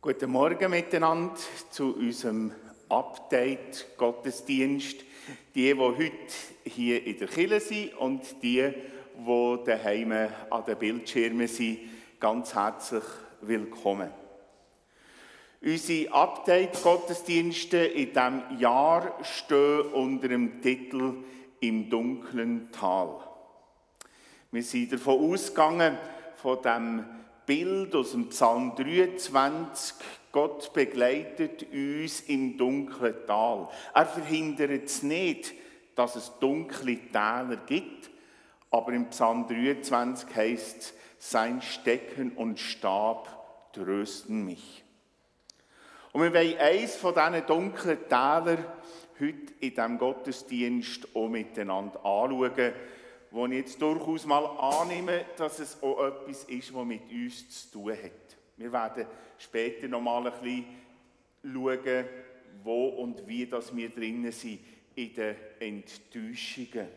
Guten Morgen miteinander zu unserem Update-Gottesdienst. Die heute hier in der Kirche sind und die daheim an den Bildschirmen sind, ganz herzlich willkommen. Unsere Update-Gottesdienste in diesem Jahr stehen unter dem Titel «Im dunklen Tal». Wir sind davon ausgegangen, von dem Bild aus dem Psalm 23, Gott begleitet uns im dunklen Tal. Er verhindert es nicht, dass es dunkle Täler gibt, aber im Psalm 23 heisst es, sein Stecken und Stab trösten mich. Und wir wollen eines von diesen dunklen Tälern heute in diesem Gottesdienst auch miteinander anschauen, wo ich jetzt durchaus mal annehme, dass es auch etwas ist, was mit uns zu tun hat. Wir werden später noch mal ein bisschen schauen, wo und wie das wir drinnen sind in den Enttäuschungen.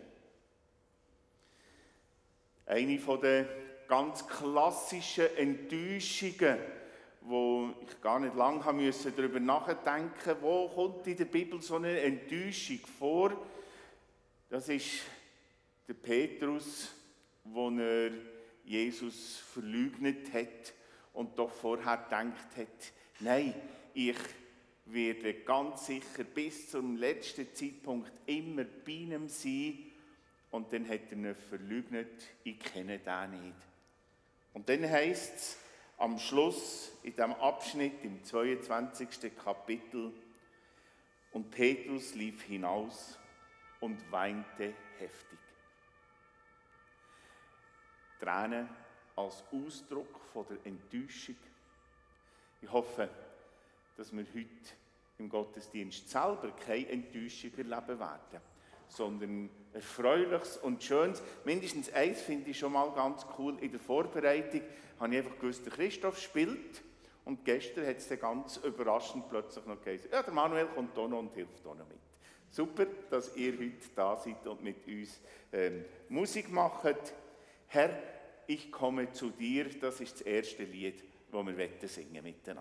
Eine der ganz klassischen Enttäuschungen, wo ich gar nicht lange darüber nachdenken musste, wo kommt in der Bibel so eine Enttäuschung vor, das ist der Petrus, wo er Jesus verleugnet hat und doch vorher gedacht hat, nein, ich werde ganz sicher bis zum letzten Zeitpunkt immer bei ihm sein. Und dann hat er ihn verleugnet, ich kenne den nicht. Und dann heisst es am Schluss in diesem Abschnitt, im 22. Kapitel, und Petrus lief hinaus und weinte heftig. Tränen als Ausdruck von der Enttäuschung. Ich hoffe, dass wir heute im Gottesdienst selber keine Enttäuschung erleben werden, sondern Erfreuliches und Schönes. Mindestens eins finde ich schon mal ganz cool. In der Vorbereitung habe ich einfach gewusst, der Christoph spielt. Und gestern hat es dann ganz überraschend plötzlich noch gesagt, ja, der Manuel kommt auch noch und hilft auch noch mit. Super, dass ihr heute da seid und mit uns Musik macht. Herr, ich komme zu dir, das ist das erste Lied, das wir singen miteinander.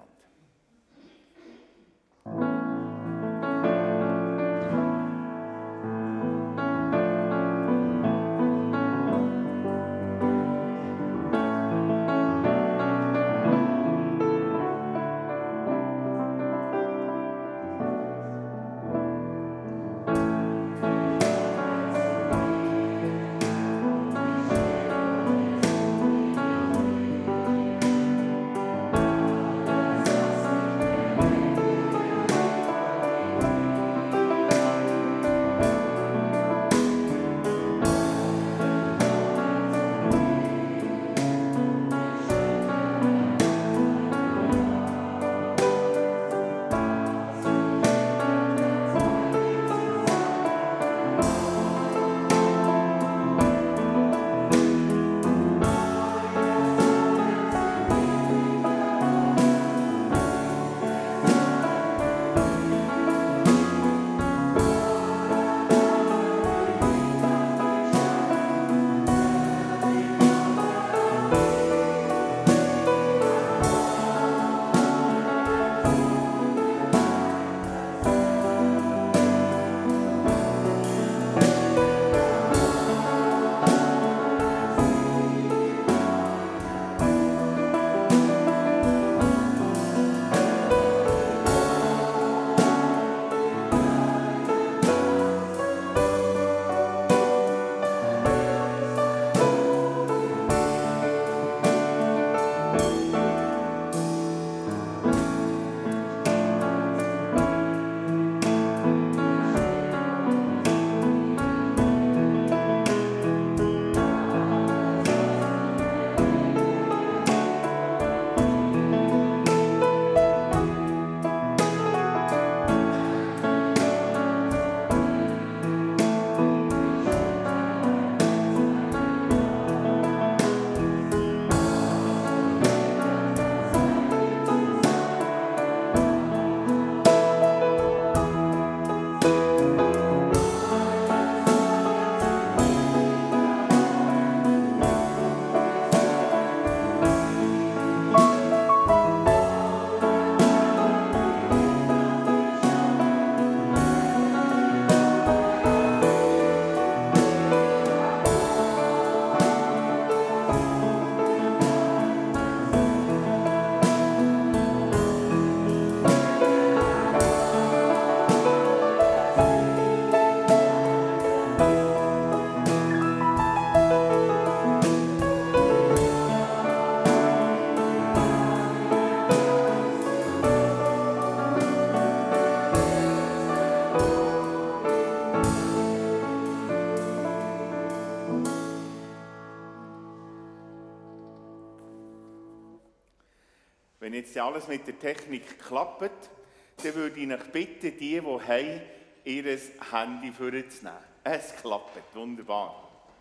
Wenn jetzt alles mit der Technik klappt, dann würde ich euch bitten, die haben, ihr Handy vorzunehmen. Es klappt, wunderbar.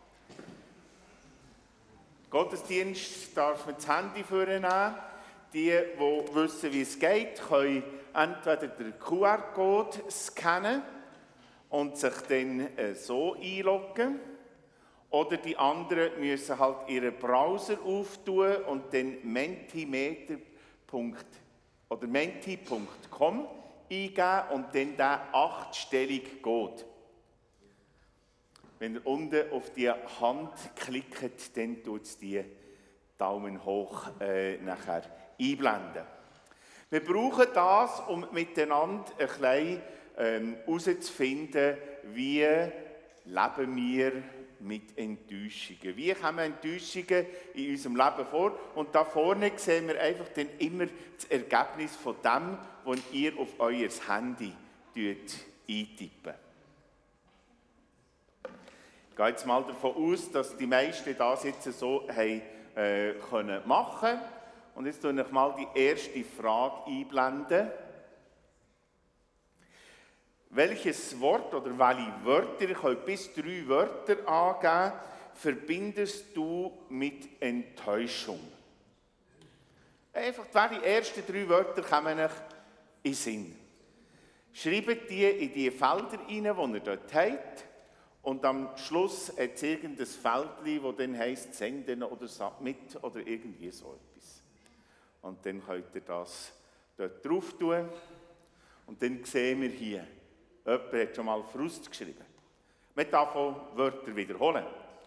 Gottesdienst darf man das Handy vornehmen. Die wissen, wie es geht, können entweder den QR-Code scannen und sich dann so einloggen. Oder die anderen müssen halt ihren Browser auftun und dann mentimeter.com eingeben und dann den 8-stelligen Code. Wenn ihr unten auf die Hand klickt, dann tut es die Daumen hoch nachher einblenden. Wir brauchen das, um miteinander ein bisschen herauszufinden, wie leben wir mit Enttäuschungen. Wie kommen Enttäuschungen in unserem Leben vor? Und da vorne sehen wir einfach dann immer das Ergebnis von dem, was ihr auf euer Handy eintippen. Ich gehe jetzt mal davon aus, dass die meisten das jetzt so haben können machen. Und jetzt blende ich mal die erste Frage einblenden. Welches Wort oder welche Wörter, ich kann bis 3 Wörter angeben, verbindest du mit Enttäuschung? Einfach die ersten 3 Wörter kommen euch in den Sinn. Schreibt die in die Felder rein, die ihr dort habt. Und am Schluss hat es irgendein Feldchen, das dann heisst «Senden» oder «Submit» oder irgendwie so etwas. Und dann könnt ihr das dort drauf tun. Und dann sehen wir hier, jemand hat schon mal Frust geschrieben. Man darf auch Wörter wiederholen.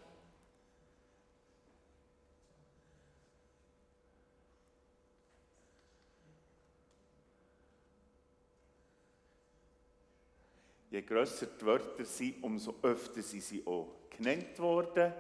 Je grösser die Wörter sind, umso öfter sind sie auch genannt worden.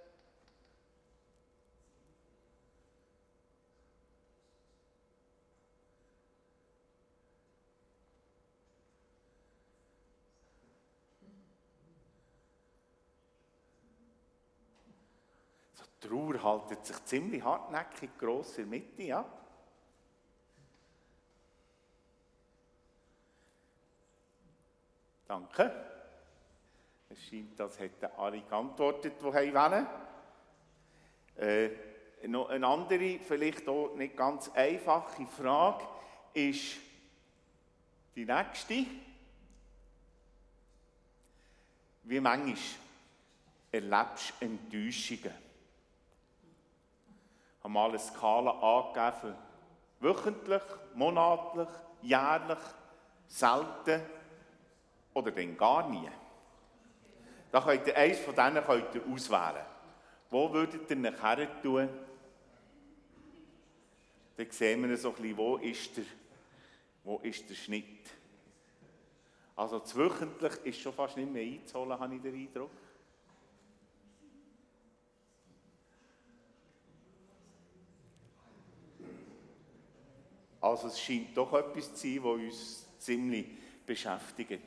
So, die Trauer haltet sich ziemlich hartnäckig gross in der Mitte, ja? Danke. Es scheint, als hätten alle geantwortet, die wollen. Noch eine andere, vielleicht auch nicht ganz einfache Frage ist die nächste. Wie manchmal erlebst du Enttäuschungen? Ich habe mal eine Skala angegeben für wöchentlich, monatlich, jährlich, selten oder dann gar nie. Da könnt ihr eines von denen auswählen. Wo würdet ihr euch her tun? Dann sehen wir so ein bisschen, wo ist der Schnitt. Also das wöchentlich ist schon fast nicht mehr einzuholen, habe ich den Eindruck. Also es scheint doch etwas zu sein, was uns ziemlich beschäftigt.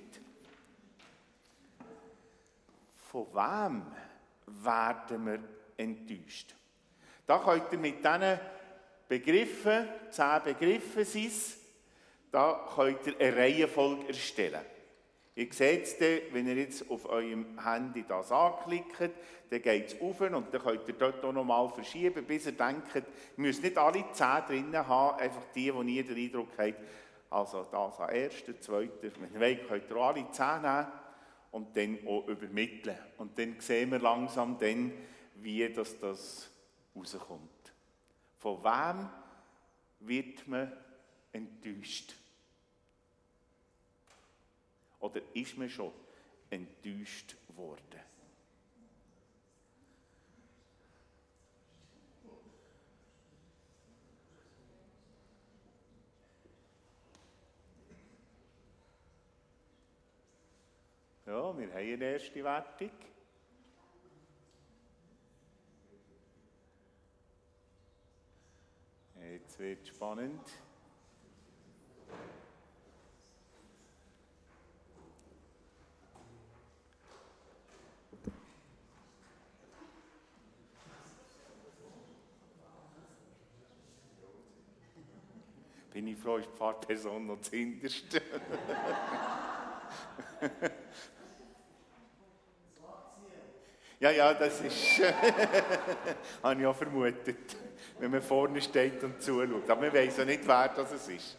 Von wem werden wir enttäuscht? Da könnt ihr mit diesen Begriffen, 10 Begriffe sind es, da könnt ihr eine Reihenfolge erstellen. Ihr seht es dann, wenn ihr jetzt auf eurem Handy das anklickt, dann geht es rauf und dann könnt ihr dort auch nochmal verschieben, bis ihr denkt, ihr müsst nicht alle 10 drinnen haben, einfach die ihr den Eindruck habt, also das an erster, zweiter, wenn ihr wollt, könnt ihr auch alle 10 nehmen. Und dann auch übermitteln. Und dann sehen wir langsam, dann, wie das rauskommt. Von wem wird man enttäuscht? Oder ist man schon enttäuscht worden? Ja, wir haben eine erste Wertung. Jetzt wird es spannend. bin ich froh, ist die Pfarrperson noch das Hinterste. Ja, das ist, habe ich auch vermutet, wenn man vorne steht und zuschaut. Aber man weiss ja nicht, wer das ist.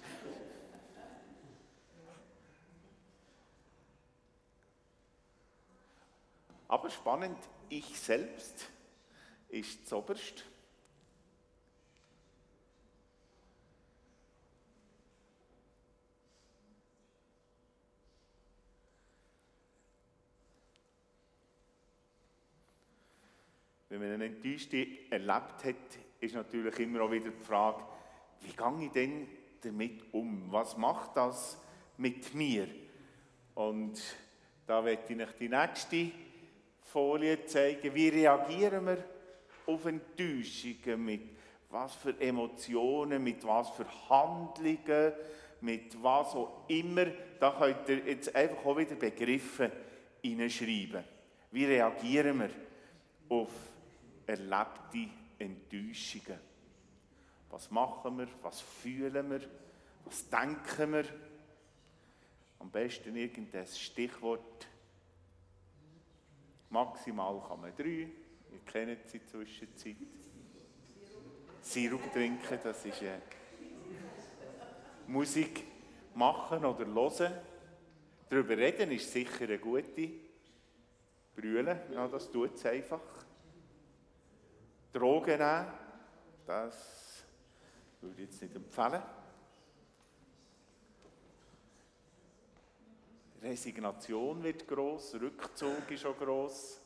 Aber spannend, ich selbst ist zuoberst. Wenn man eine Enttäuschung erlebt hat, ist natürlich immer auch wieder die Frage, wie gehe ich denn damit um? Was macht das mit mir? Und da möchte ich euch die nächste Folie zeigen. Wie reagieren wir auf Enttäuschungen? Mit was für Emotionen, mit was für Handlungen, mit was auch immer. Da könnt ihr jetzt einfach auch wieder Begriffe hineinschreiben. Wie reagieren wir auf erlebte Enttäuschungen? Was machen wir? Was fühlen wir? Was denken wir? Am besten irgendein Stichwort. Maximal kann man 3. Ihr kennt sie in der Zwischenzeit. Sirup trinken, das ist Musik machen oder hören. Darüber reden ist sicher eine gute. Brüllen, ja, das tut es einfach. Drogen nehmen, das würde ich jetzt nicht empfehlen. Resignation wird gross, Rückzug ist auch gross.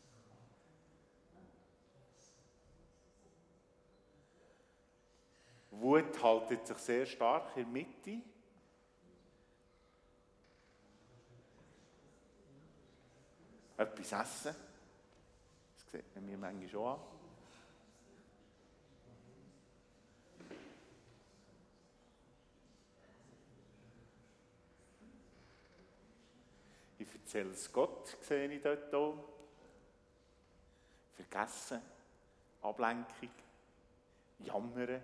Wut haltet sich sehr stark in der Mitte. Etwas essen, das sieht man mir manchmal schon an. Ich erzähle es Gott, sehe ich dort auch. Vergessen, Ablenkung, Jammern.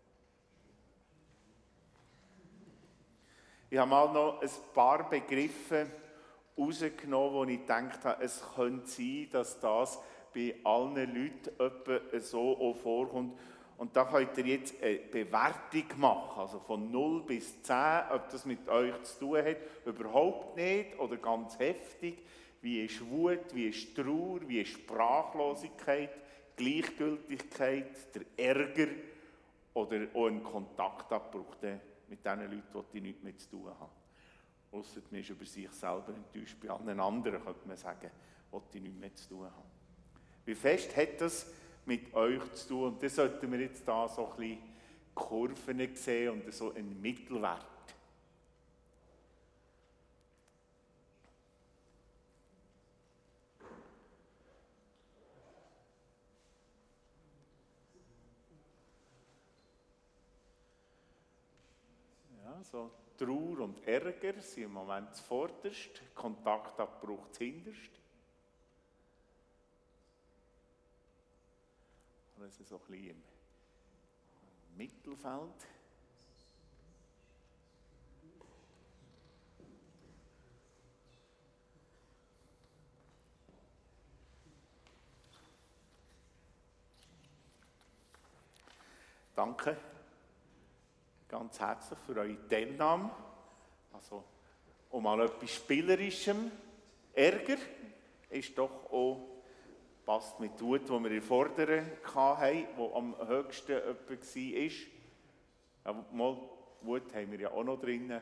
Ich habe mal noch ein paar Begriffe herausgenommen, wo ich gedacht habe, es könnte sein, dass das bei allen Leuten etwa so auch vorkommt. Und da könnt ihr jetzt eine Bewertung machen, also von 0 bis 10, ob das mit euch zu tun hat, überhaupt nicht oder ganz heftig. Wie ist Wut, wie ist Trauer, wie ist Sprachlosigkeit, Gleichgültigkeit, der Ärger oder auch ein Kontaktabbruch mit den Leuten, die nichts mehr zu tun haben. Ausser man ist über sich selber enttäuscht, bei allen anderen könnte man sagen, die nichts mehr zu tun haben. Wie fest hat das mit euch zu tun? Und das sollten wir jetzt da so ein bisschen Kurven sehen und so einen Mittelwert. Ja, so Trauer und Ärger sind im Moment zuvorderst, Kontaktabbruch zuhinterst. Also so ein bisschen im Mittelfeld. Danke ganz herzlich für eure Teilnahme. Also, um mal etwas Spielerischem. Ärger ist doch auch, passt mit Wut, die wir in der Vorderen hatten, die am höchsten war. Aber mal, Wut haben wir ja auch noch drin.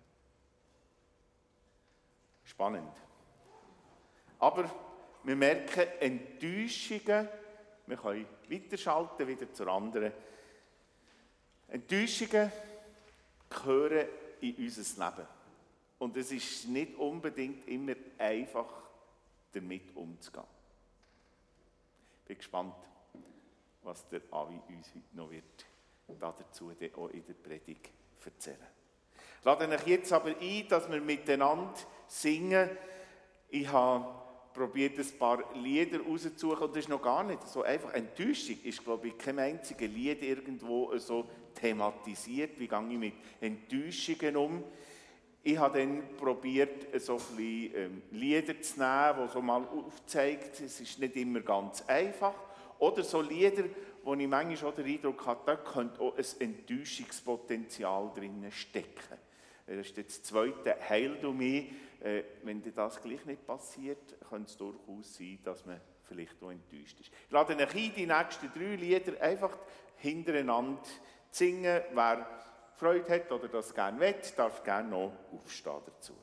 Spannend. Aber wir merken Enttäuschungen. Wir können weiterschalten, wieder zur anderen. Enttäuschungen gehören in unser Leben. Und es ist nicht unbedingt immer einfach, damit umzugehen. Ich bin gespannt, was der Avi uns heute noch wird dazu auch in der Predigt erzählen. Ich lade euch jetzt aber ein, dass wir miteinander singen. Ich habe probiert, ein paar Lieder rauszusuchen und das ist noch gar nicht so einfach. Enttäuschung ist, glaube ich, kein einziges Lied irgendwo so thematisiert. Wie gehe ich mit Enttäuschungen um? Ich habe dann probiert, so ein bisschen Lieder zu nehmen, die so mal aufzeigt, es ist nicht immer ganz einfach. Oder so Lieder, wo ich manchmal auch den Eindruck habe, da könnte auch ein Enttäuschungspotenzial drin stecken. Das ist das zweite «Heil du mich». Wenn dir das gleich nicht passiert, könnte es durchaus sein, dass man vielleicht auch enttäuscht ist. Ich lade euch ein, die nächsten 3 Lieder einfach hintereinander zu singen. Wer Freude hat oder das gerne will, darf gerne noch aufstehen dazu.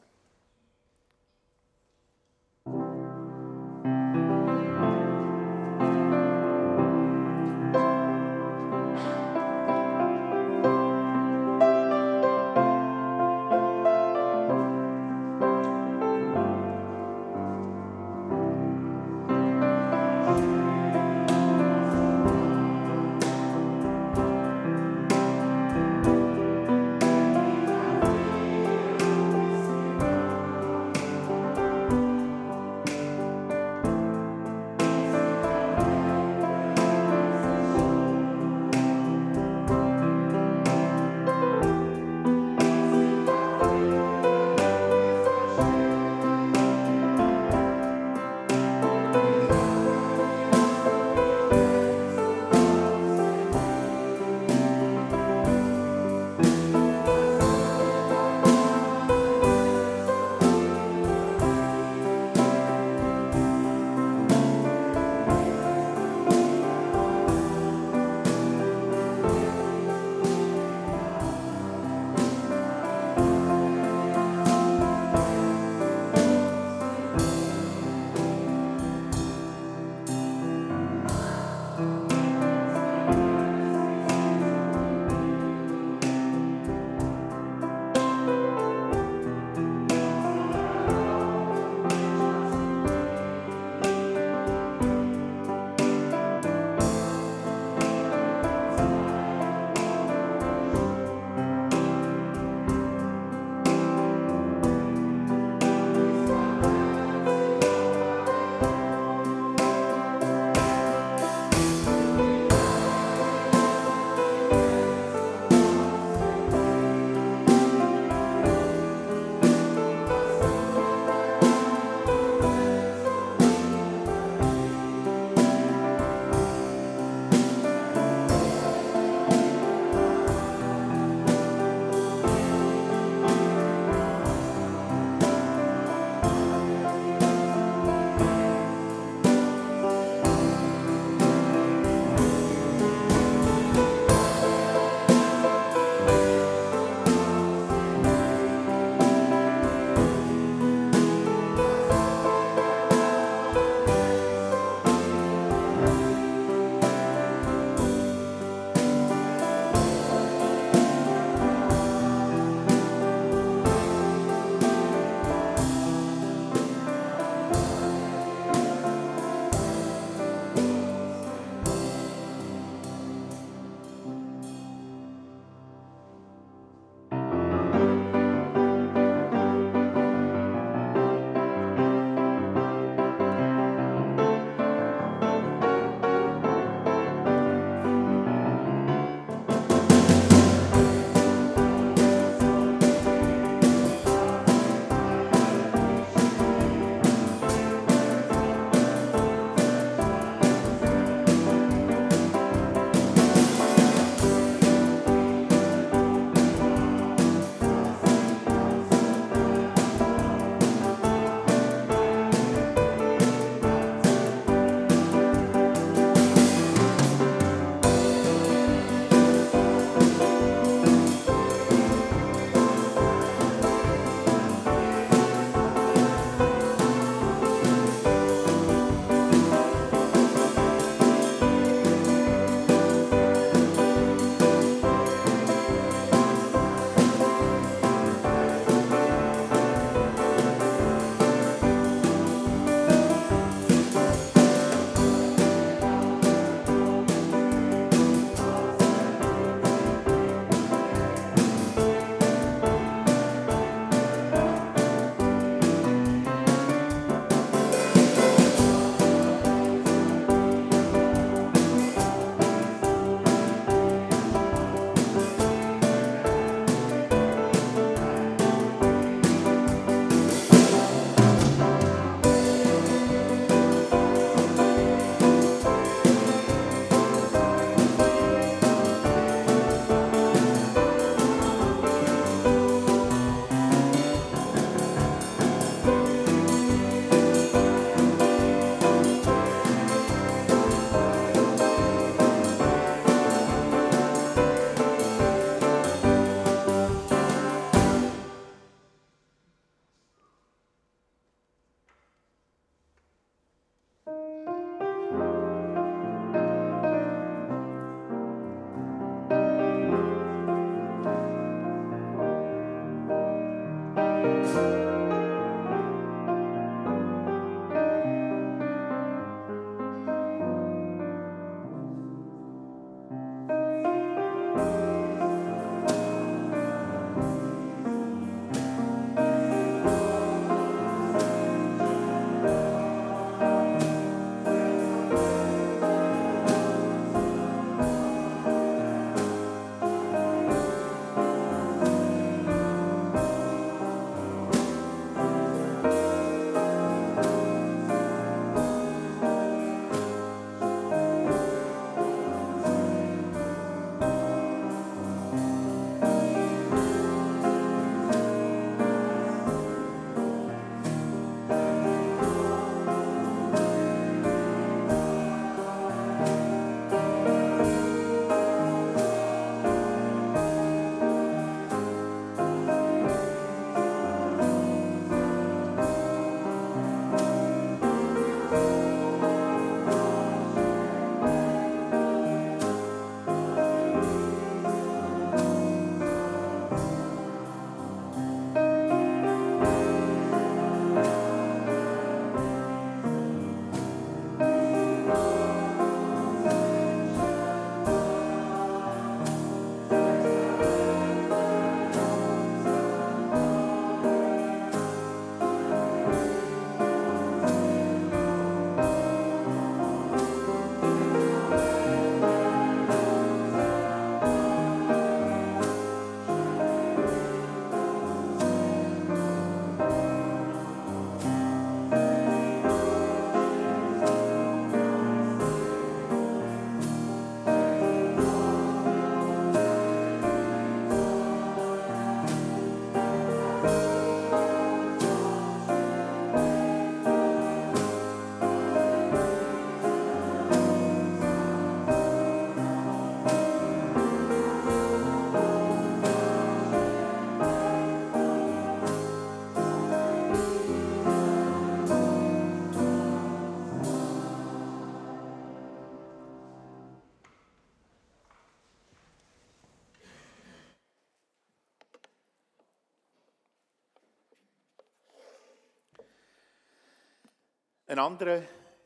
Ein anderer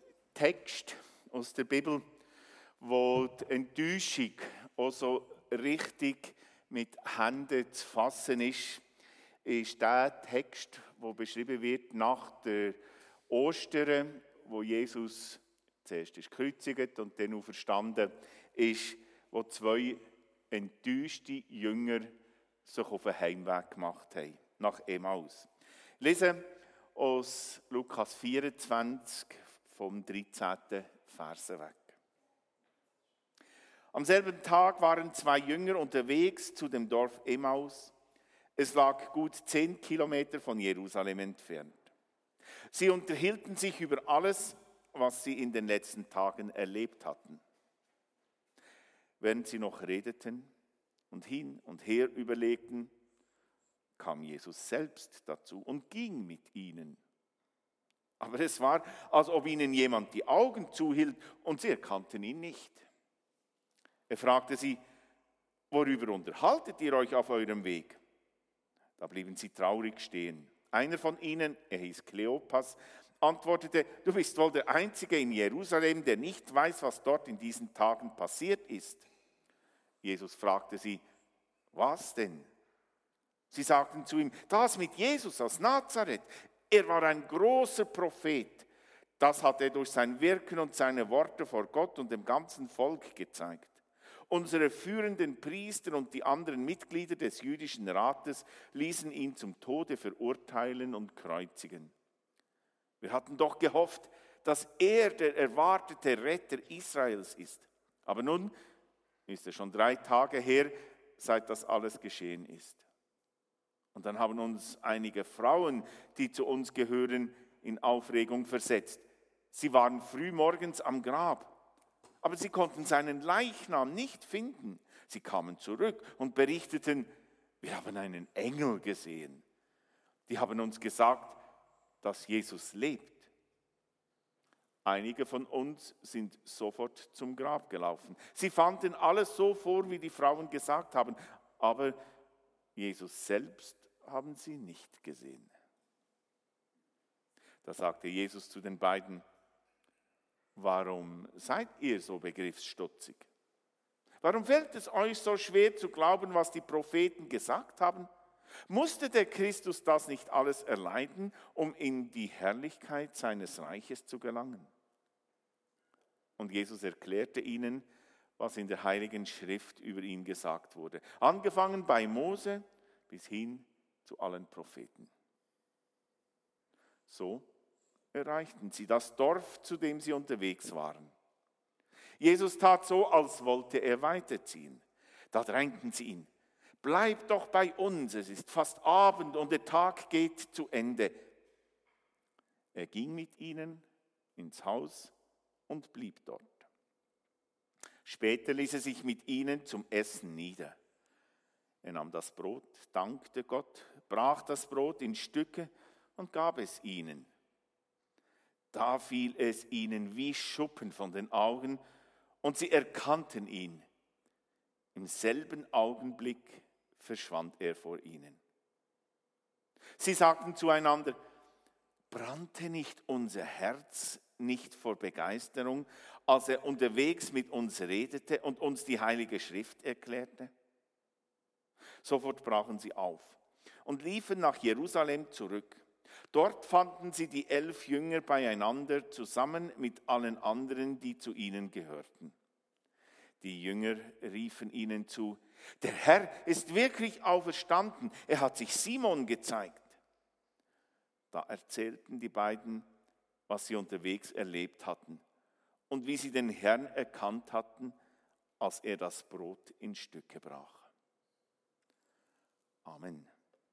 Text aus der Bibel, wo die Enttäuschung auch so richtig mit Händen zu fassen ist der Text, wo beschrieben wird nach der Ostern, wo Jesus zuerst ist gekreuzigt und dann auferstanden ist, wo zwei enttäuschte Jünger sich auf den Heimweg gemacht haben, nach Emmaus. Ich lese aus Lukas 24 vom 13. Verse weg. Am selben Tag waren zwei Jünger unterwegs zu dem Dorf Emmaus. Es lag gut 10 Kilometer von Jerusalem entfernt. Sie unterhielten sich über alles, was sie in den letzten Tagen erlebt hatten. Während sie noch redeten und hin und her überlegten, kam Jesus selbst dazu und ging mit ihnen. Aber es war, als ob ihnen jemand die Augen zuhielt und sie erkannten ihn nicht. Er fragte sie, worüber unterhaltet ihr euch auf eurem Weg? Da blieben sie traurig stehen. Einer von ihnen, er hieß Kleopas, antwortete, du bist wohl der Einzige in Jerusalem, der nicht weiß, was dort in diesen Tagen passiert ist. Jesus fragte sie, was denn? Sie sagten zu ihm, das mit Jesus aus Nazareth. Er war ein großer Prophet. Das hat er durch sein Wirken und seine Worte vor Gott und dem ganzen Volk gezeigt. Unsere führenden Priester und die anderen Mitglieder des jüdischen Rates ließen ihn zum Tode verurteilen und kreuzigen. Wir hatten doch gehofft, dass er der erwartete Retter Israels ist. Aber nun ist es schon 3 Tage her, seit das alles geschehen ist. Und dann haben uns einige Frauen, die zu uns gehören, in Aufregung versetzt. Sie waren früh morgens am Grab, aber sie konnten seinen Leichnam nicht finden. Sie kamen zurück und berichteten, wir haben einen Engel gesehen. Die haben uns gesagt, dass Jesus lebt. Einige von uns sind sofort zum Grab gelaufen. Sie fanden alles so vor, wie die Frauen gesagt haben, aber Jesus selbst haben sie nicht gesehen. Da sagte Jesus zu den beiden: Warum seid ihr so begriffsstutzig? Warum fällt es euch so schwer zu glauben, was die Propheten gesagt haben? Musste der Christus das nicht alles erleiden, um in die Herrlichkeit seines Reiches zu gelangen? Und Jesus erklärte ihnen, was in der Heiligen Schrift über ihn gesagt wurde, angefangen bei Mose bis hin zu allen Propheten. So erreichten sie das Dorf, zu dem sie unterwegs waren. Jesus tat so, als wollte er weiterziehen. Da drängten sie ihn: Bleib doch bei uns, es ist fast Abend und der Tag geht zu Ende. Er ging mit ihnen ins Haus und blieb dort. Später ließ er sich mit ihnen zum Essen nieder. Er nahm das Brot, dankte Gott, brach das Brot in Stücke und gab es ihnen. Da fiel es ihnen wie Schuppen von den Augen und sie erkannten ihn. Im selben Augenblick verschwand er vor ihnen. Sie sagten zueinander: Brannte nicht unser Herz nicht vor Begeisterung, als er unterwegs mit uns redete und uns die Heilige Schrift erklärte? Sofort brachen sie auf und liefen nach Jerusalem zurück. Dort fanden sie die 11 Jünger beieinander, zusammen mit allen anderen, die zu ihnen gehörten. Die Jünger riefen ihnen zu: Der Herr ist wirklich auferstanden, er hat sich Simon gezeigt. Da erzählten die beiden, was sie unterwegs erlebt hatten und wie sie den Herrn erkannt hatten, als er das Brot in Stücke brach. Amen.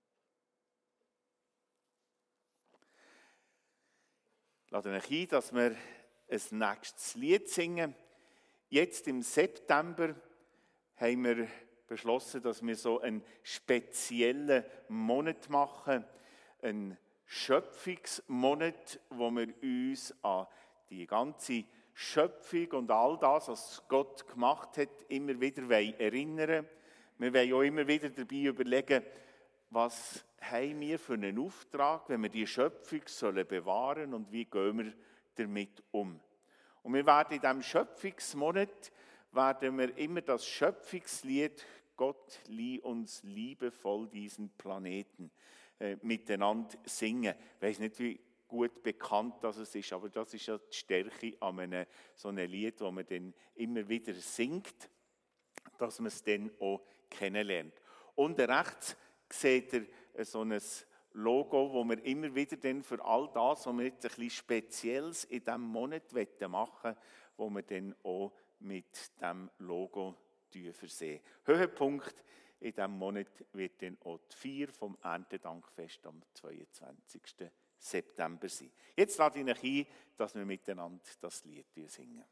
Ich lade euch ein, dass wir ein nächstes Lied singen. Jetzt im September haben wir beschlossen, dass wir so einen speziellen Monat machen, einen Schöpfungsmonat, wo wir uns an die ganze Schöpfung und all das, was Gott gemacht hat, immer wieder erinnern. Wir wollen auch immer wieder dabei überlegen, was haben wir für einen Auftrag, wenn wir die Schöpfung bewahren sollen und wie gehen wir damit um. Und wir werden in diesem Schöpfungsmonat immer das Schöpfungslied «Gott lieh uns liebevoll diesen Planeten» miteinander singen. Ich weiss nicht, wie gut bekannt das ist, aber das ist ja die Stärke an so einem Lied, das man dann immer wieder singt, dass man es dann auch kennenlernt. Unten rechts seht ihr so ein Logo, wo wir immer wieder dann für all das, was wir jetzt ein bisschen Spezielles in diesem Monat machen wollen, wo wir dann auch mit diesem Logo versehen. Höhepunkt in diesem Monat wird dann auch die Feier vom Erntedankfest am 22. September sein. Jetzt lade ich euch ein, dass wir miteinander das Lied singen.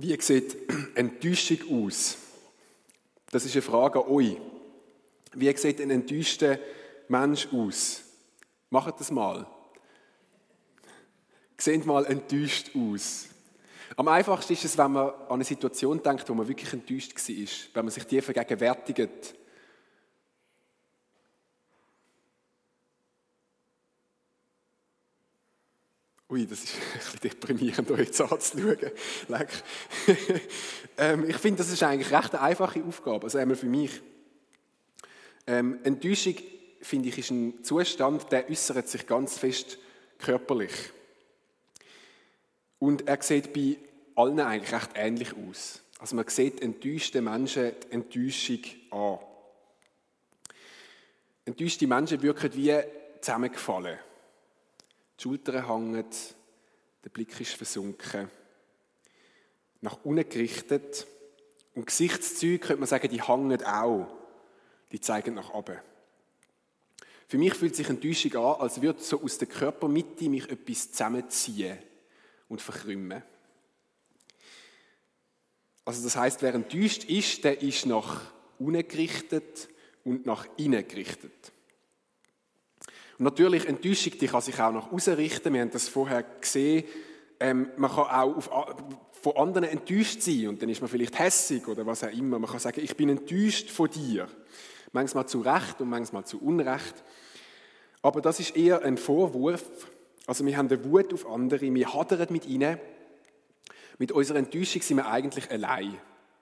Wie sieht Enttäuschung aus? Das ist eine Frage an euch. Wie sieht ein enttäuschter Mensch aus? Macht das mal. Seht mal enttäuscht aus. Am einfachsten ist es, wenn man an eine Situation denkt, wo man wirklich enttäuscht war, wenn man sich die vergegenwärtigt. Ui, das ist ein bisschen deprimierend, euch jetzt anzuschauen. Ich finde, das ist eigentlich recht eine einfache Aufgabe, also einmal für mich. Enttäuschung, finde ich, ist ein Zustand, der äußert sich ganz fest körperlich. Und er sieht bei allen eigentlich recht ähnlich aus. Also man sieht enttäuschte Menschen die Enttäuschung an. Enttäuschte Menschen wirken wie zusammengefallen. Die Schultern hängen, der Blick ist versunken, nach unten gerichtet. Und Gesichtszüge, könnte man sagen, die hängen auch. Die zeigen nach oben. Für mich fühlt sich Enttäuschung an, als würde so aus der Körpermitte mich etwas zusammenziehen und verkrümmen. Also das heisst, wer enttäuscht ist, der ist nach unten gerichtet und nach innen gerichtet. Und natürlich, Enttäuschung, die kann sich auch nach außen richten. Wir haben das vorher gesehen. Man kann auch von anderen enttäuscht sein und dann ist man vielleicht hässig oder was auch immer. Man kann sagen, ich bin enttäuscht von dir. Manchmal zu Recht und manchmal zu Unrecht. Aber das ist eher ein Vorwurf. Also wir haben eine Wut auf andere, wir hadern mit ihnen. Mit unserer Enttäuschung sind wir eigentlich allein.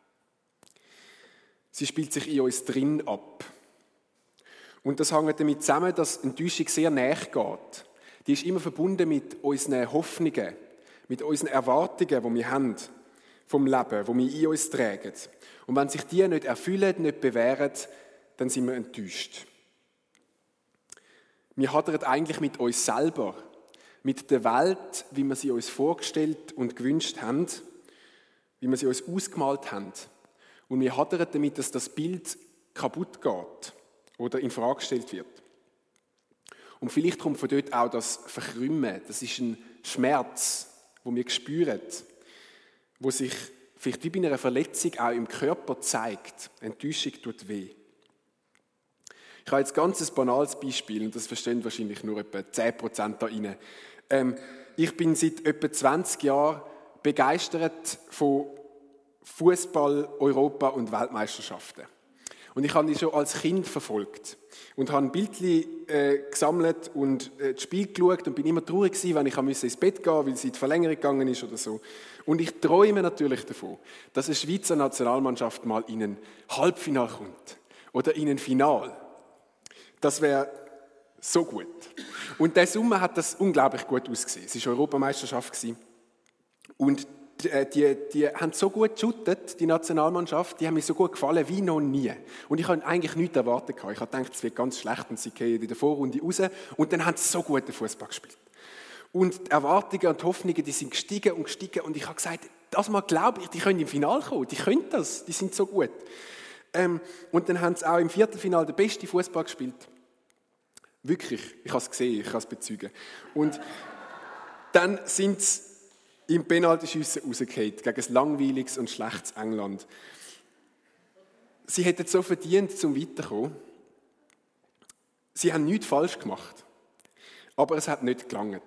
Sie spielt sich in uns drin ab. Und das hängt damit zusammen, dass Enttäuschung sehr nahe geht. Die ist immer verbunden mit unseren Hoffnungen, mit unseren Erwartungen, die wir haben vom Leben, die wir in uns tragen. Und wenn sich die nicht erfüllen, nicht bewähren, dann sind wir enttäuscht. Wir hadern eigentlich mit uns selber, mit der Welt, wie wir sie uns vorgestellt und gewünscht haben, wie wir sie uns ausgemalt haben. Und wir hadern damit, dass das Bild kaputt geht oder in Frage gestellt wird. Und vielleicht kommt von dort auch das Verkrümmen. Das ist ein Schmerz, den wir spüren, wo sich vielleicht wie bei einer Verletzung auch im Körper zeigt. Enttäuschung tut weh. Ich habe jetzt ganz ein banales Beispiel, und das verstehen wahrscheinlich nur etwa 10% da rein. Ich bin seit etwa 20 Jahren begeistert von Fußball, Europa und Weltmeisterschaften. Und ich habe die schon als Kind verfolgt und habe ein Bildchen gesammelt und das Spiel geschaut und bin immer traurig gewesen, wenn ich ins Bett gehen musste, weil es in die Verlängerung gegangen ist oder so. Und ich träume natürlich davon, dass eine Schweizer Nationalmannschaft mal in ein Halbfinale kommt oder in ein Finale. Das wäre so gut. Und der Sommer hat das unglaublich gut ausgesehen. Es war Europameisterschaft und die haben so gut geshootet, die Nationalmannschaft, die haben mir so gut gefallen wie noch nie. Und ich habe eigentlich nichts erwartet. Ich habe gedacht, es wird ganz schlecht und sie gehen in der Vorrunde raus. Und dann haben sie so guten Fußball gespielt. Und die Erwartungen und die Hoffnungen, die sind gestiegen und gestiegen. Und ich habe gesagt, das mal glaube ich, die können im Finale kommen, die können das, die sind so gut. Und dann haben sie auch im Viertelfinale den besten Fußball gespielt. Wirklich, ich habe es gesehen, ich kann es bezeugen. Und dann sind sie im Penaltyschiessen rausgefallen gegen ein langweiliges und schlechtes England. Sie hätten so verdient, zum Weiterkommen. Sie haben nichts falsch gemacht, aber es hat nicht gelangt.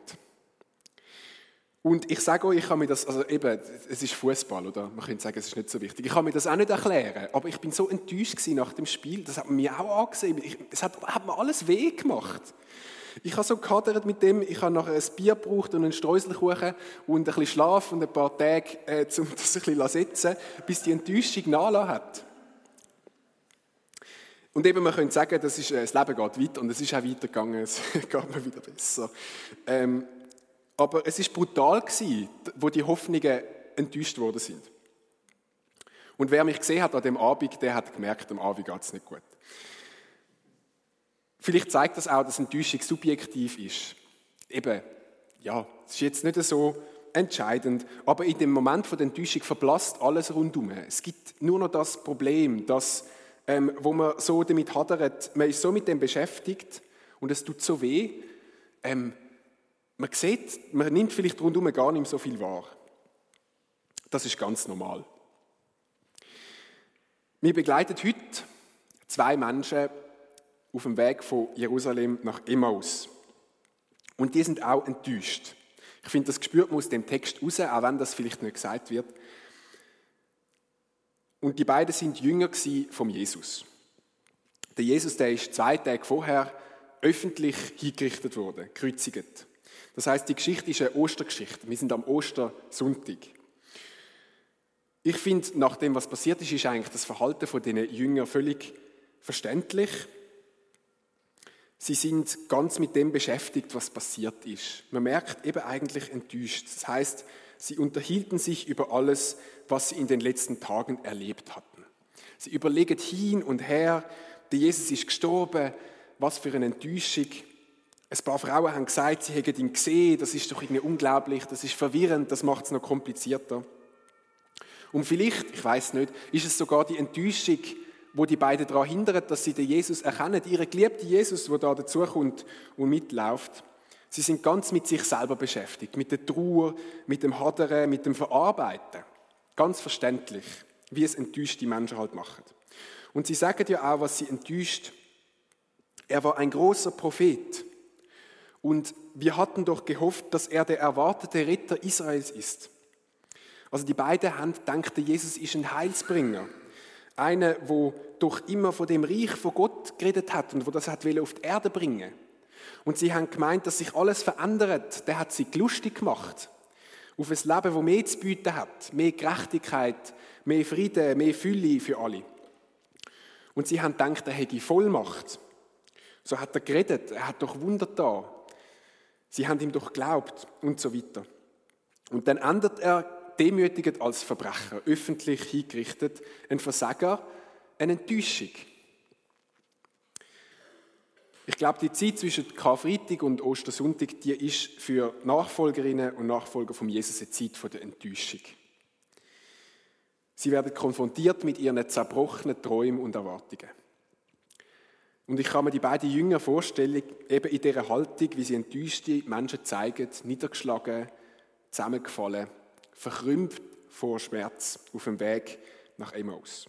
Und ich sage euch, ich kann mir das, also eben, es ist Fußball, oder? Man könnte sagen, es ist nicht so wichtig. Ich kann mir das auch nicht erklären, aber ich bin so enttäuscht gewesen nach dem Spiel, das hat man mir auch angesehen. Es hat mir alles weh gemacht. Ich habe so gehadert mit dem, ich habe nachher ein Bier gebraucht und einen Streuselkuchen und ein bisschen Schlaf und ein paar Tage, um das ein bisschen setzen, bis die Enttäuschung nachgelassen hat. Und eben, man könnte sagen, das Leben geht weiter und es ist auch weitergegangen, es geht mir wieder besser. Aber es war brutal, wo die Hoffnungen enttäuscht worden sind. Und wer mich gesehen hat an dem Abend, der hat gemerkt, am Abend geht es nicht gut. Vielleicht zeigt das auch, dass Enttäuschung subjektiv ist. Eben, ja, es ist jetzt nicht so entscheidend, aber in dem Moment von der Enttäuschung verblasst alles rundum. Es gibt nur noch das Problem, wo man so damit hadert, man ist so mit dem beschäftigt und es tut so weh, man nimmt vielleicht rundum gar nicht so viel wahr. Das ist ganz normal. Wir begleiten heute 2 Menschen auf dem Weg von Jerusalem nach Emmaus. Und die sind auch enttäuscht. Ich finde, das spürt man aus dem Text raus, auch wenn das vielleicht nicht gesagt wird. Und die beiden sind Jünger von Jesus. Der Jesus, der ist 2 Tage vorher öffentlich hingerichtet worden, gekreuzigt. Das heisst, die Geschichte ist eine Ostergeschichte. Wir sind am Ostersonntag. Ich finde, nach dem, was passiert ist, ist eigentlich das Verhalten von diesen Jüngern völlig verständlich. Sie sind ganz mit dem beschäftigt, was passiert ist. Man merkt eben eigentlich enttäuscht. Das heisst, sie unterhielten sich über alles, was sie in den letzten Tagen erlebt hatten. Sie überlegen hin und her, der Jesus ist gestorben, was für eine Enttäuschung. Ein paar Frauen haben gesagt, sie hätten ihn gesehen, das ist doch irgendwie unglaublich, das ist verwirrend, das macht es noch komplizierter. Und vielleicht, ich weiß nicht, ist es sogar die Enttäuschung, wo die beiden daran hindert, dass sie den Jesus erkennen, ihren geliebten Jesus, der da dazukommt und mitläuft. Sie sind ganz mit sich selber beschäftigt, mit der Trauer, mit dem Hadern, mit dem Verarbeiten. Ganz verständlich, wie es enttäuschte Menschen halt machen. Und sie sagen ja auch, was sie enttäuscht. Er war ein großer Prophet. Und wir hatten doch gehofft, dass er der erwartete Retter Israels ist. Also die beiden haben gedacht, Jesus ist ein Heilsbringer. Einer, der doch immer von dem Reich von Gott geredet hat und der das auf die Erde bringen wollte. Und sie haben gemeint, dass sich alles verändert. Der hat sie lustig gemacht. Auf ein Leben, das mehr zu bieten hat. Mehr Gerechtigkeit, mehr Frieden, mehr Fülle für alle. Und sie haben gedacht, er hätte Vollmacht. So hat er geredet, er hat doch Wunder getan. Sie haben ihm doch geglaubt und so weiter. Und dann endet er demütigend als Verbrecher, öffentlich hingerichtet, ein Versager, eine Enttäuschung. Ich glaube, die Zeit zwischen Karfreitag und Ostersonntag, die ist für Nachfolgerinnen und Nachfolger von Jesus eine Zeit der Enttäuschung. Sie werden konfrontiert mit ihren zerbrochenen Träumen und Erwartungen. Und ich kann mir die beiden Jünger vorstellen, eben in dieser Haltung, wie sie enttäuschte Menschen zeigen, niedergeschlagen, zusammengefallen, verkrümmt vor Schmerz auf dem Weg nach Emmaus.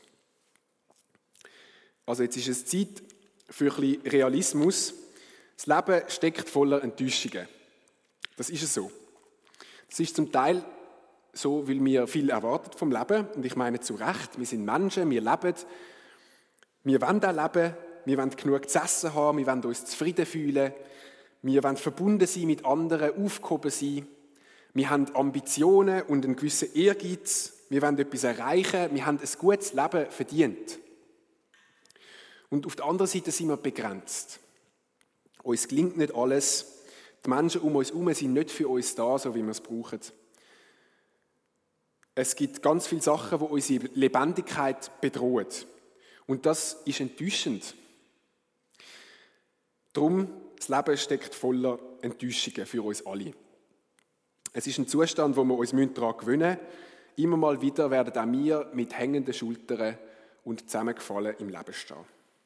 Also jetzt ist es Zeit für ein bisschen Realismus. Das Leben steckt voller Enttäuschungen. Das ist es so. Das ist zum Teil so, weil wir viel erwarten vom Leben. Und ich meine zu Recht, wir sind Menschen, wir leben. Wir wollen auch leben. Wir wollen genug zu essen haben. Wir wollen uns zufrieden fühlen. Wir wollen verbunden sein mit anderen, aufgehoben sein. Wir haben Ambitionen und einen gewissen Ehrgeiz. Wir wollen etwas erreichen. Wir haben ein gutes Leben verdient. Und auf der anderen Seite sind wir begrenzt. Uns gelingt nicht alles. Die Menschen um uns herum sind nicht für uns da, so wie wir es brauchen. Es gibt ganz viele Sachen, die unsere Lebendigkeit bedrohen. Und das ist enttäuschend. Darum, das Leben steckt voller Enttäuschungen für uns alle. Es ist ein Zustand, wo wir uns daran gewöhnen müssen. Immer mal wieder werden auch wir mit hängenden Schultern und zusammengefallen im Leben stehen.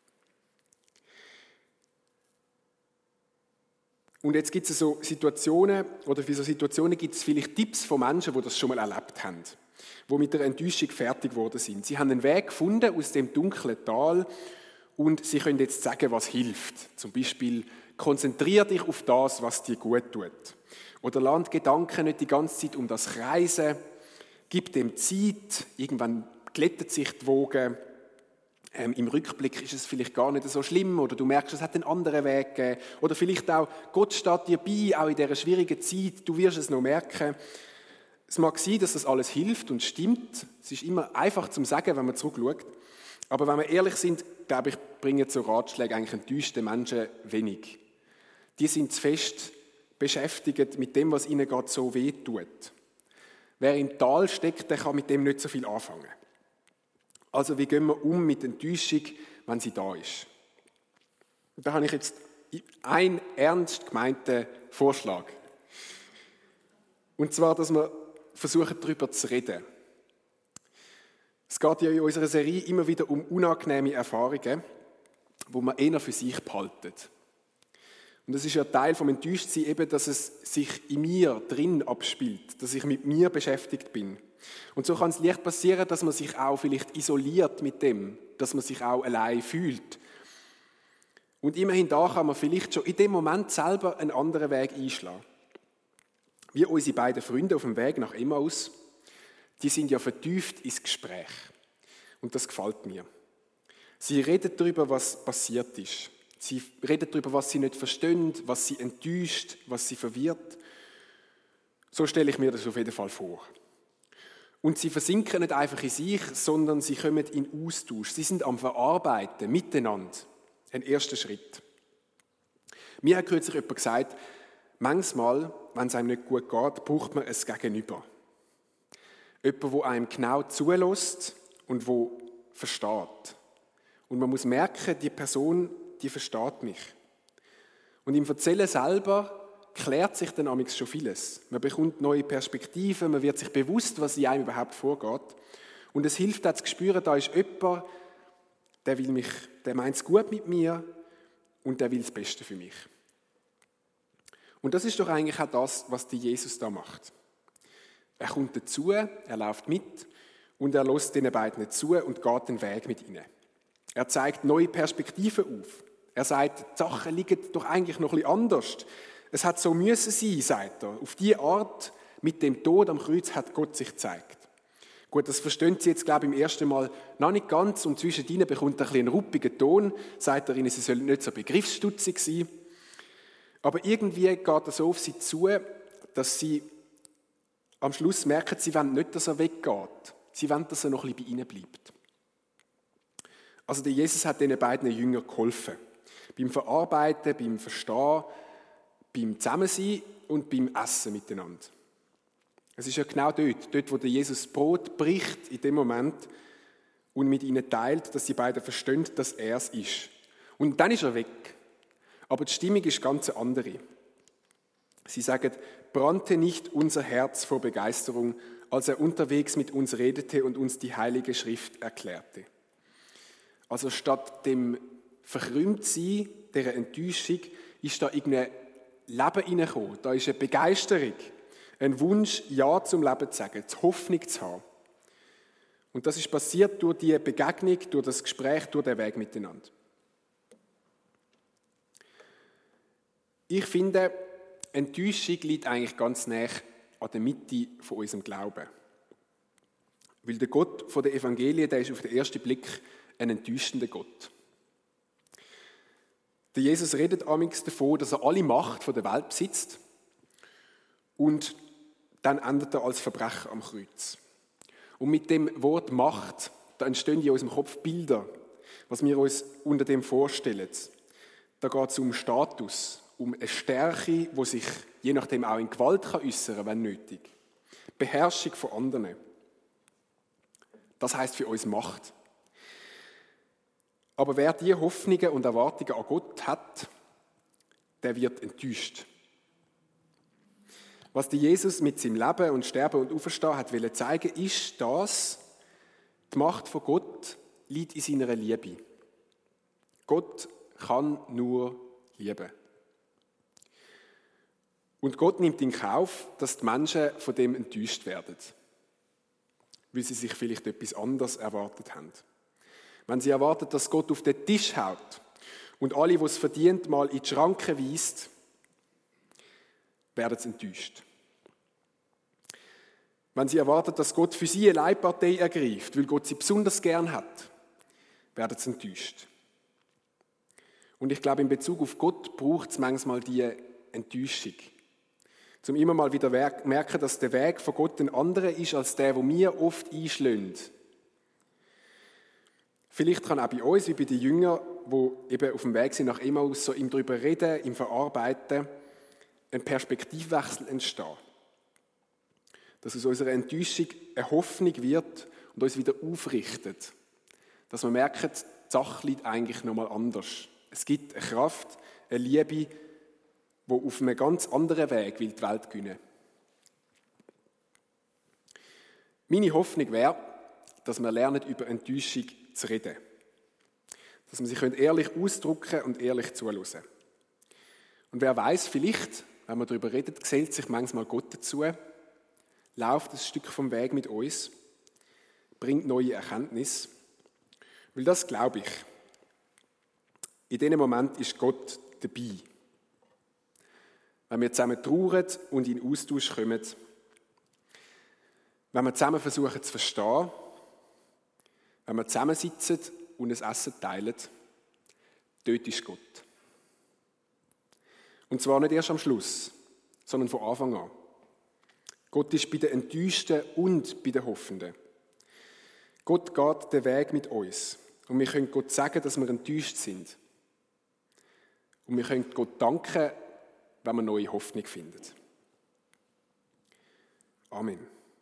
Und jetzt gibt es so Situationen, oder für so Situationen gibt es vielleicht Tipps von Menschen, die das schon mal erlebt haben, die mit der Enttäuschung fertig geworden sind. Sie haben einen Weg gefunden aus dem dunklen Tal und sie können jetzt sagen, was hilft. Zum Beispiel, konzentriere dich auf das, was dir gut tut. Oder lass die Gedanken nicht die ganze Zeit um das kreisen. Gib dem Zeit, irgendwann glättet sich die Woge. Im Rückblick ist es vielleicht gar nicht so schlimm oder du merkst, es hat einen anderen Weg gegeben. Oder vielleicht auch, Gott steht dir bei, auch in dieser schwierigen Zeit, du wirst es noch merken. Es mag sein, dass das alles hilft und stimmt. Es ist immer einfach zu sagen, wenn man zurückschaut. Aber wenn wir ehrlich sind, glaube ich, bringen so Ratschläge eigentlich enttäuschte Menschen wenig. Die sind zu fest beschäftigt mit dem, was ihnen gerade so weh tut. Wer im Tal steckt, der kann mit dem nicht so viel anfangen. Also wie gehen wir um mit Enttäuschung, wenn sie da ist? Und da habe ich jetzt einen ernst gemeinten Vorschlag. Und zwar, dass wir versuchen, darüber zu reden. Es geht ja in unserer Serie immer wieder um unangenehme Erfahrungen, die man eher für sich behalten. Und das ist ja Teil vom Enttäuschtsein eben, dass es sich in mir drin abspielt, dass ich mit mir beschäftigt bin. Und so kann es leicht passieren, dass man sich auch vielleicht isoliert mit dem, dass man sich auch allein fühlt. Und immerhin da kann man vielleicht schon in dem Moment selber einen anderen Weg einschlagen. Wie unsere beiden Freunde auf dem Weg nach Emmaus, die sind ja vertieft ins Gespräch. Und das gefällt mir. Sie reden darüber, was passiert ist. Sie reden darüber, was sie nicht verstehen, was sie enttäuscht, was sie verwirrt. So stelle ich mir das auf jeden Fall vor. Und sie versinken nicht einfach in sich, sondern sie kommen in Austausch. Sie sind am Verarbeiten, miteinander. Ein erster Schritt. Mir hat kürzlich jemand gesagt, manchmal, wenn es einem nicht gut geht, braucht man ein Gegenüber. Jemand, der einem genau zulässt und der versteht. Und man muss merken, die Person, die versteht mich. Und im Erzählen selber klärt sich dann amigs schon vieles. Man bekommt neue Perspektiven, man wird sich bewusst, was in einem überhaupt vorgeht. Und es hilft auch zu spüren, da ist jemand, der meint es gut mit mir und der will das Beste für mich. Und das ist doch eigentlich auch das, was die Jesus da macht. Er kommt dazu, er läuft mit und er lässt den beiden zu und geht den Weg mit ihnen. Er zeigt neue Perspektiven auf. Er sagt, die Sachen liegen doch eigentlich noch ein bisschen anders. Es hat so müssen sein, sagt er. Auf diese Art, mit dem Tod am Kreuz, hat Gott sich gezeigt. Gut, das verstehen Sie jetzt, glaube ich, im ersten Mal noch nicht ganz und zwischen ihnen bekommt er ein bisschen einen ruppigen Ton, sagt er ihnen, sie sollen nicht so begriffsstutzig sein. Aber irgendwie geht er so auf sie zu, dass sie am Schluss merken, sie wollen nicht, dass er weggeht. Sie wollen, dass er noch ein bisschen bei ihnen bleibt. Also der Jesus hat diesen beiden Jüngern geholfen. Beim Verarbeiten, beim Verstehen, beim Zusammensein und beim Essen miteinander. Es ist ja genau dort, wo der Jesus Brot bricht, in dem Moment, und mit ihnen teilt, dass die beiden verstehen, dass er es ist. Und dann ist er weg. Aber die Stimmung ist ganz eine andere. Sie sagen, brannte nicht unser Herz vor Begeisterung, als er unterwegs mit uns redete und uns die Heilige Schrift erklärte. Also statt dem Verkrümmtsein, dieser Enttäuschung, ist da irgendein Leben hineingekommen. Da ist eine Begeisterung, ein Wunsch, Ja zum Leben zu sagen, die Hoffnung zu haben. Und das ist passiert durch die Begegnung, durch das Gespräch, durch den Weg miteinander. Ich finde, Enttäuschung liegt eigentlich ganz nah an der Mitte von unserem Glauben. Weil der Gott der Evangelien, der ist auf den ersten Blick ein enttäuschender Gott. Der Jesus redet amigs davon, dass er alle Macht der Welt besitzt und dann endet er als Verbrecher am Kreuz. Und mit dem Wort Macht, da entstehen in unserem Kopf Bilder, was wir uns unter dem vorstellen. Da geht es um Status, um eine Stärke, die sich je nachdem auch in Gewalt äußern kann, wenn nötig. Beherrschung von anderen. Das heisst für uns Macht. Aber wer diese Hoffnungen und Erwartungen an Gott hat, der wird enttäuscht. Was die Jesus mit seinem Leben und Sterben und Auferstehen hat wollen zeigen, ist, dass die Macht von Gott liegt in seiner Liebe. Gott kann nur lieben. Und Gott nimmt in Kauf, dass die Menschen von dem enttäuscht werden, weil sie sich vielleicht etwas anderes erwartet haben. Wenn sie erwarten, dass Gott auf den Tisch haut und alle, die es verdient, mal in die Schranken weist, werden sie enttäuscht. Wenn sie erwarten, dass Gott für sie eine Leihpartei ergreift, weil Gott sie besonders gern hat, werden sie enttäuscht. Und ich glaube, in Bezug auf Gott braucht es manchmal diese Enttäuschung. Um immer mal wieder merken, dass der Weg von Gott ein anderer ist, als der, den wir oft einschlagen. Vielleicht kann auch bei uns, wie bei den Jüngern, die eben auf dem Weg sind nach Emmaus, so im darüber reden, im Verarbeiten, ein Perspektivwechsel entstehen. Dass aus unserer Enttäuschung eine Hoffnung wird und uns wieder aufrichtet. Dass wir merken, die Sache liegt eigentlich nochmal anders. Es gibt eine Kraft, eine Liebe, die auf einem ganz anderen Weg will die Welt gewinnen. Meine Hoffnung wäre, dass wir lernen, über Enttäuschung zu reden. Dass wir sich ehrlich ausdrücken und ehrlich zuhören. Und wer weiß, vielleicht, wenn man darüber redet, gesellt sich manchmal Gott dazu, läuft ein Stück vom Weg mit uns, bringt neue Erkenntnis. Weil das glaube ich. In diesem Moment ist Gott dabei. Wenn wir zusammen trauern und in Austausch kommen, wenn wir zusammen versuchen zu verstehen, wenn wir zusammensitzen und ein Essen teilen, dort ist Gott. Und zwar nicht erst am Schluss, sondern von Anfang an. Gott ist bei den Enttäuschten und bei den Hoffenden. Gott geht den Weg mit uns. Und wir können Gott sagen, dass wir enttäuscht sind. Und wir können Gott danken, wenn wir neue Hoffnung finden. Amen.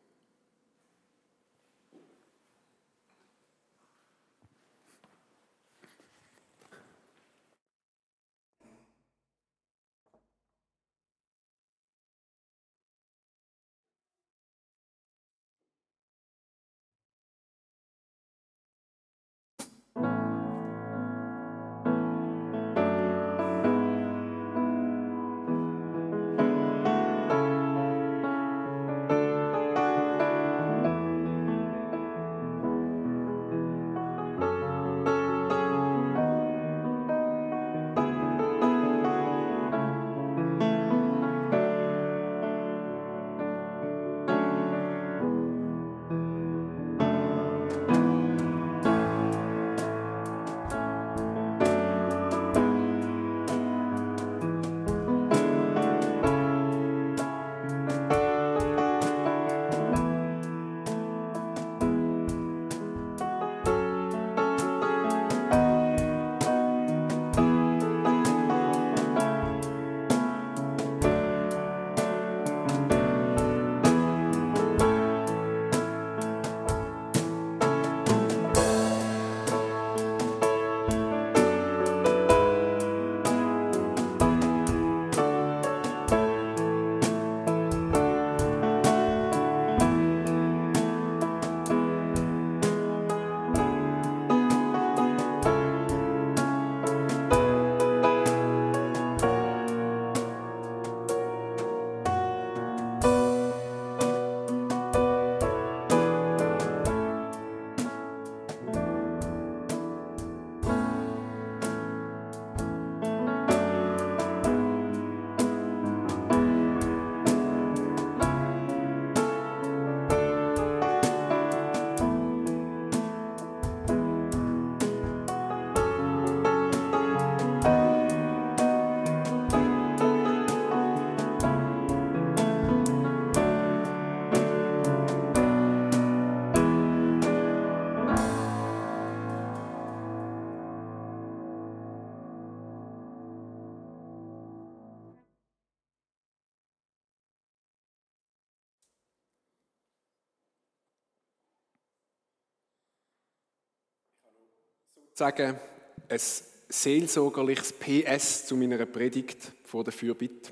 Sagen, ein seelsorgerliches PS zu meiner Predigt vor der Fürbitte.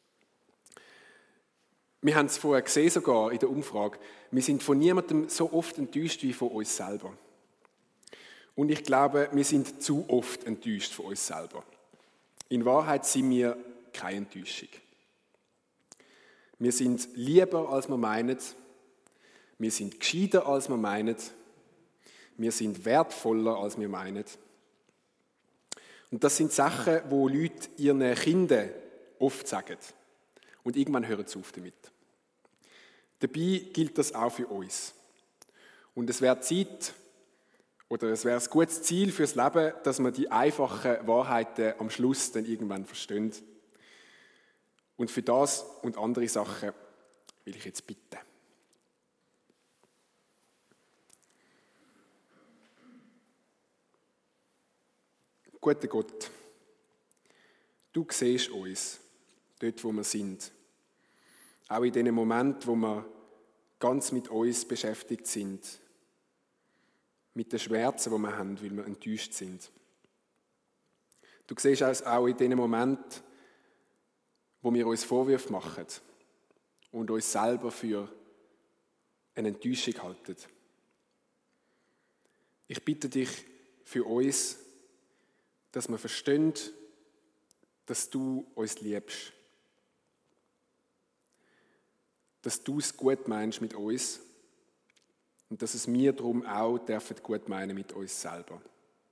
Wir haben es vorher gesehen, sogar in der Umfrage. Wir sind von niemandem so oft enttäuscht wie von uns selber. Und ich glaube, wir sind zu oft enttäuscht von uns selber. In Wahrheit sind wir keine Enttäuschung. Wir sind lieber, als wir meinen. Wir sind gescheiter, als wir meinen. Wir sind wertvoller, als wir meinen. Und das sind Sachen, wo Leute ihren Kindern oft sagen. Und irgendwann hören sie auf damit. Dabei gilt das auch für uns. Und es wäre Zeit, oder es wäre ein gutes Ziel fürs Leben, dass wir die einfachen Wahrheiten am Schluss dann irgendwann verstehen. Und für das und andere Sachen will ich jetzt bitten. Guter Gott, du siehst uns, dort wo wir sind. Auch in den Momenten, wo wir ganz mit uns beschäftigt sind. Mit den Schmerzen, die wir haben, weil wir enttäuscht sind. Du siehst uns auch in den Momenten, wo wir uns Vorwürfe machen und uns selber für eine Enttäuschung halten. Ich bitte dich für uns, dass wir verstehen, dass du uns liebst. dass du es gut meinst mit uns und dass es wir darum auch dürfen gut meinen mit uns selber.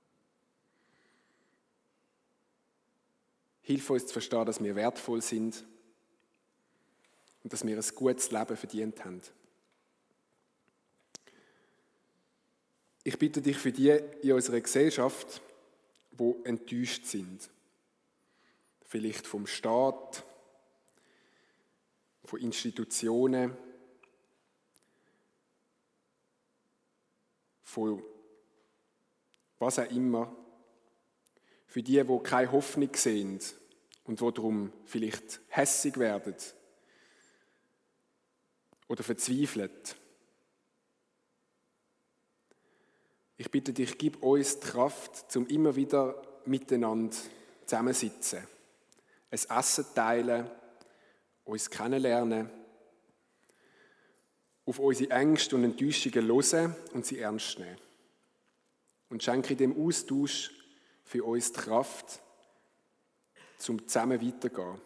Hilf uns zu verstehen, dass wir wertvoll sind und dass wir ein gutes Leben verdient haben. Ich bitte dich für die in unserer Gesellschaft, die enttäuscht sind. Vielleicht vom Staat, von Institutionen, von was auch immer. Für die keine Hoffnung sehen und die darum vielleicht hässig werden oder verzweifeln. Ich bitte dich, gib uns die Kraft, um immer wieder miteinander zusammensitzen, ein Essen teilen, uns kennenlernen, auf unsere Ängste und Enttäuschungen hören und sie ernst nehmen. Und schenke in dem Austausch für uns die Kraft, zum zusammen weiterzugehen.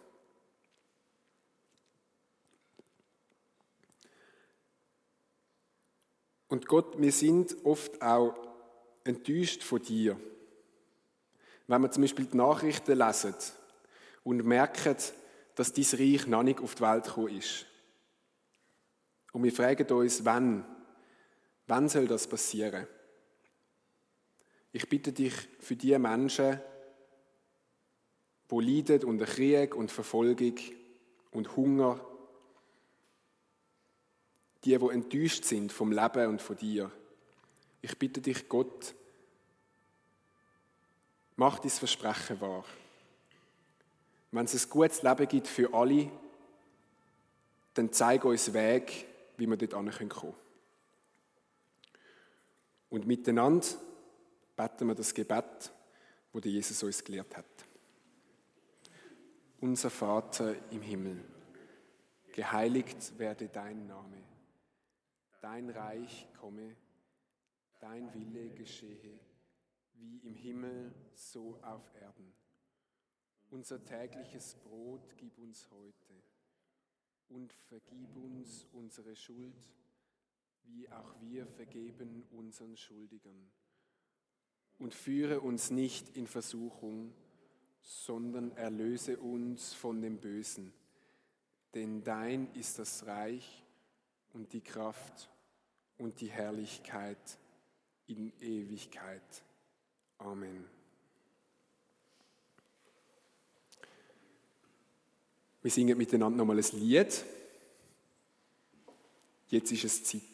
Und Gott, wir sind oft auch enttäuscht von dir. Wenn wir zum Beispiel die Nachrichten lesen und merken, dass dein Reich noch nicht auf die Welt gekommen ist. Und wir fragen uns, wann soll das passieren? Ich bitte dich für die Menschen, die leiden unter Krieg und Verfolgung und Hunger, die enttäuscht sind vom Leben und von dir. Ich bitte dich, Gott, mach dein Versprechen wahr. Wenn es ein gutes Leben gibt für alle, dann zeig uns Weg, wie wir dort hinkommen können. Und miteinander beten wir das Gebet, das Jesus uns gelehrt hat. Unser Vater im Himmel, geheiligt werde dein Name. Dein Reich komme, dein Wille geschehe, wie im Himmel, so auf Erden. Unser tägliches Brot gib uns heute und vergib uns unsere Schuld, wie auch wir vergeben unseren Schuldigern. Und führe uns nicht in Versuchung, sondern erlöse uns von dem Bösen. Denn dein ist das Reich und die Kraft und die Herrlichkeit in Ewigkeit. Amen. Wir singen miteinander nochmal ein Lied. Jetzt ist es Zeit.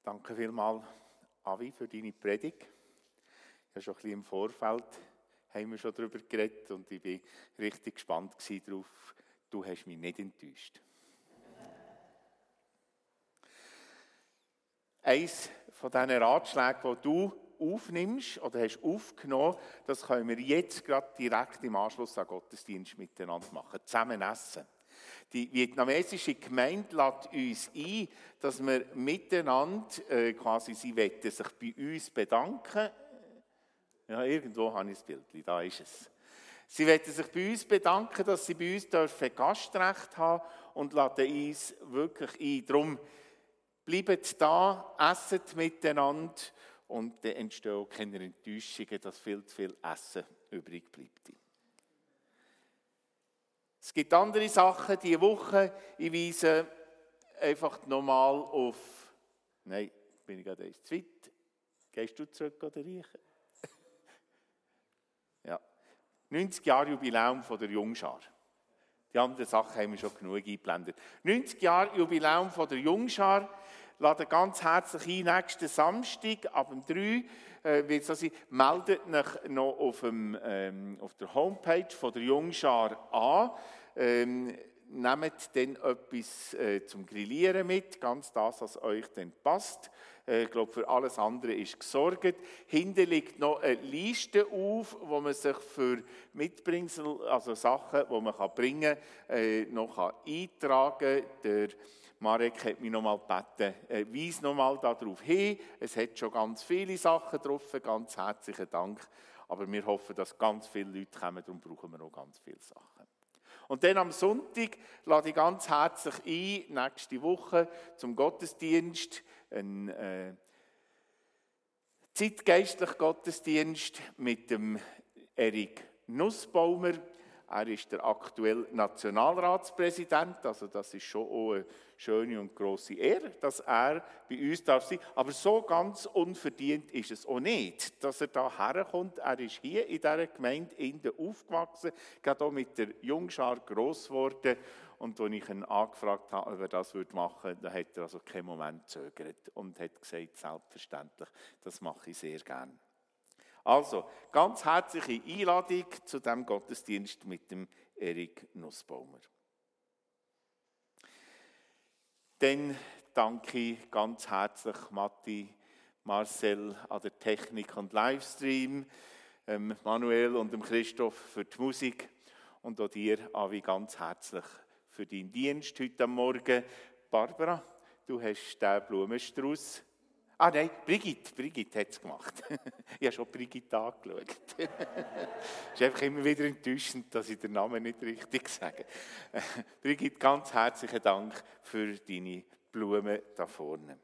Danke vielmals, Avi, für deine Predigt. Ja, schon ein bisschen im Vorfeld haben wir schon darüber geredet und ich war richtig gespannt darauf. Du hast mich nicht enttäuscht. Eins von diesen Ratschlägen, die du aufnimmst oder hast aufgenommen, das können wir jetzt gerade direkt im Anschluss an Gottesdienst miteinander machen, zusammen essen. Die vietnamesische Gemeinde lädt uns ein, dass wir miteinander, quasi, sie wollen sich bei uns bedanken. Ja, irgendwo habe ich das Bild, da ist es. Sie wollen sich bei uns bedanken, dass sie bei uns Gastrecht haben und laden uns wirklich ein. Darum bleibt da, esset miteinander und dann entstehen auch keine Enttäuschungen, dass viel zu viel Essen übrig bleibt. Es gibt andere Sachen diese Woche. Ich weise einfach nochmal auf... Nein, bin ich gerade eins zu weit. Gehst du zurück oder ich? Ja. 90 Jahre Jubiläum von der Jungschar. Die anderen Sachen haben wir schon genug eingeblendet. 90 Jahre Jubiläum von der Jungschar. Lade ganz herzlich ein, nächsten Samstag ab 3 wird es sein. Meldet euch noch auf der Homepage von der Jungschar an. Nehmt dann etwas zum Grillieren mit, ganz das, was euch dann passt. Ich glaube, für alles andere ist gesorgt. Hinten liegt noch eine Liste auf, wo man sich für Mitbringsel, also Sachen, die man bringen kann, noch eintragen kann. Der Marek hat mich noch mal gebeten, weise noch mal darauf hin. Es hat schon ganz viele Sachen drauf, ganz herzlichen Dank. Aber wir hoffen, dass ganz viele Leute kommen, darum brauchen wir noch ganz viele Sachen. Und dann am Sonntag lade ich ganz herzlich ein, nächste Woche zum Gottesdienst, ein zeitgeistlicher Gottesdienst mit dem Erik Nussbaumer. Er ist der aktuelle Nationalratspräsident, also das ist schon auch eine schöne und grosse Ehre, dass er bei uns darf sein. Aber so ganz unverdient ist es auch nicht, dass er da herkommt. Er ist hier in dieser Gemeinde aufgewachsen, gerade auch mit der Jungschar gross geworden. Und als ich ihn angefragt habe, ob er das machen würde, dann hat er also keinen Moment gezögert und hat gesagt, selbstverständlich, das mache ich sehr gerne. Also, ganz herzliche Einladung zu diesem Gottesdienst mit dem Erik Nussbaumer. Dann danke ich ganz herzlich Matti, Marcel an der Technik und Livestream, Manuel und dem Christoph für die Musik und auch dir, Avi, ganz herzlich für deinen Dienst heute Morgen. Barbara, du hast den Blumenstrauß. Ah nein, Brigitte hat es gemacht. Ich habe schon Brigitte angeschaut. Es ist einfach immer wieder enttäuschend, dass ich den Namen nicht richtig sage. Brigitte, ganz herzlichen Dank für deine Blumen da vorne.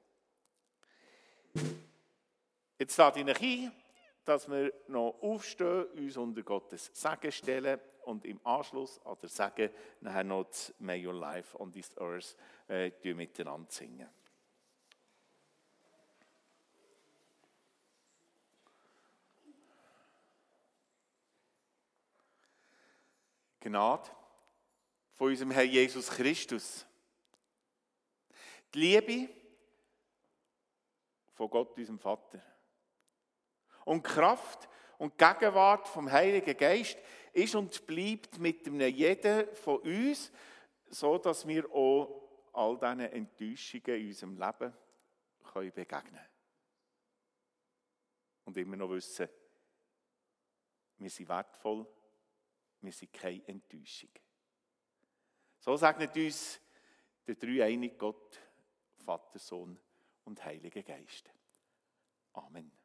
Jetzt lade ich euch ein, dass wir noch aufstehen, uns unter Gottes Segen stellen und im Anschluss an der Segen nachher noch das May Your Life on this Earth miteinander singen. Gnade von unserem Herrn Jesus Christus, die Liebe von Gott, unserem Vater, und die Kraft und die Gegenwart vom Heiligen Geist ist und bleibt mit jedem von uns, so dass wir auch all diesen Enttäuschungen in unserem Leben begegnen können. Und immer noch wissen, wir sind wertvoll. Wir sind keine Enttäuschung. So segnet uns der dreieinige Gott, Vater, Sohn und Heiliger Geist. Amen.